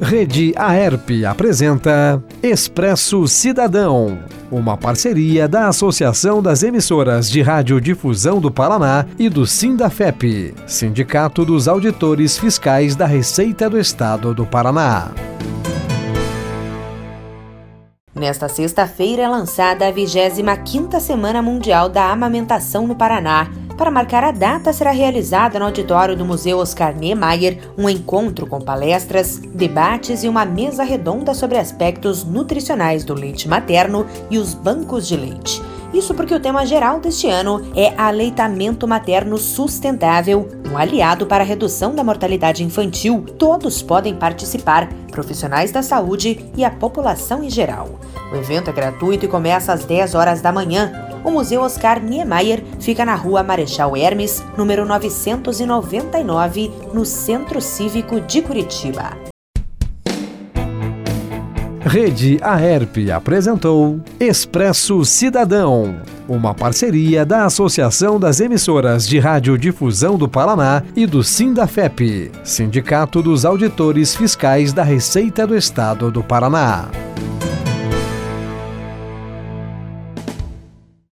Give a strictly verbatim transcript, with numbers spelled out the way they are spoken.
Rede Aerp apresenta Expresso Cidadão, uma parceria da Associação das Emissoras de Radiodifusão do Paraná e do Sindafep, Sindicato dos Auditores Fiscais da Receita do Estado do Paraná. Nesta sexta-feira é lançada a vigésima quinta Semana Mundial da Amamentação no Paraná. Para marcar a data, será realizada no auditório do Museu Oscar Niemeyer um encontro com palestras, debates e uma mesa redonda sobre aspectos nutricionais do leite materno e os bancos de leite. Isso porque o tema geral deste ano é aleitamento materno sustentável, um aliado para a redução da mortalidade infantil. Todos podem participar, profissionais da saúde e a população em geral. O evento é gratuito e começa às dez horas da manhã. O Museu Oscar Niemeyer fica na rua Marechal Hermes, número novecentos e noventa e nove, no Centro Cívico de Curitiba. Rede Aerp apresentou Expresso Cidadão, uma parceria da Associação das Emissoras de Radiodifusão do Paraná e do Sindafep, Sindicato dos Auditores Fiscais da Receita do Estado do Paraná.